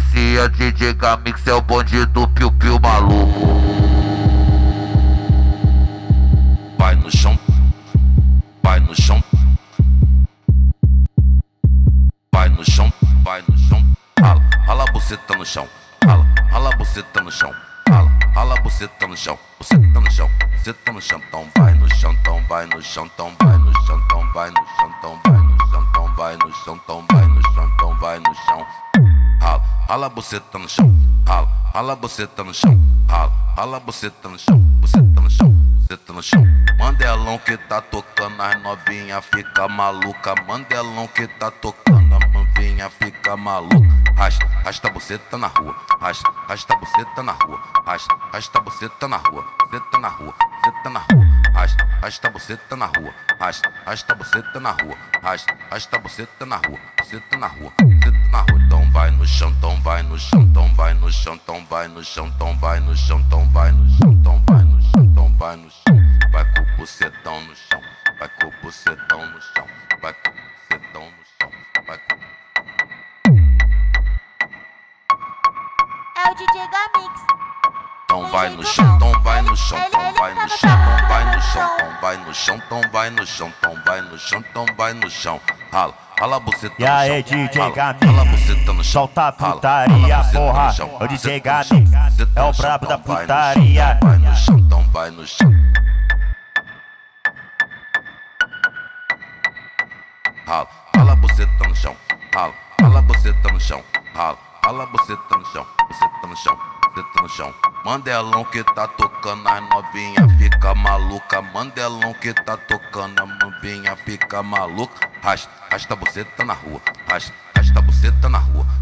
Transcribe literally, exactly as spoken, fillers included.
inicia D J Gamix, é o bonde do piu-piu maluco. Vai no chão, vai no chão, vai no chão, vai no chão. Rala, rala a buceta no chão, rala, rala a buceta no chão, rala, rala a buceta no chão, buceta no chão, buceta no chão. Então vai no chão, então vai no chão, então vai no chão, então vai no chão, então vai no chão, então vai no chão, então vai no chão, então vai no chão. Rala, rala a buceta no chão, rala, rala a buceta no chão, rala, rala a buceta no chão, buceta no chão, buceta no chão. Mandelão que tá tocando, as novinha fica maluca. Mandelão que tá tocando, a novinha fica maluca. Rasta, rasta a buceta na rua, rasta, rasta a buceta na rua, rasta, rasta a buceta na rua, buceta na rua, buceta na rua, rasta, rasta a buceta na rua, rasta, rasta a buceta na rua, rasta, rasta a buceta na rua, buceta na rua, buceta na rua. Então vai no chão, então vai no chão, então vai no chão, então vai no chão, então vai no chão, então vai no chão, então vai no chão, então vai no chão. Vai com o bucetão no chão, vai com o bucetão no chão, vai com o bucetão no chão, vai com... É o D J Gamix. Então vai no chão, então vai no chão, então vai no chão, então vai no chão, então vai no chão, então vai no chão, então vai no chão, então vai no chão. Rala, rala a buceta no chão. E aí, D J Gamix, rala a buceta no chão. solta a putaria, porra. O D J Gamix é o brabo da putaria. Vai no chão, então vai no chão. Rala, rala a buceta no chão, rala, rala a buceta no chão, rala, rala a buceta no chão, buceta no chão, buceta no chão. Mandelão que tá tocando, as novinha fica maluca. Mandelão que tá tocando, a novinha fica maluca. Rasta, rasta a buceta na rua, rasta, rasta a buceta na rua,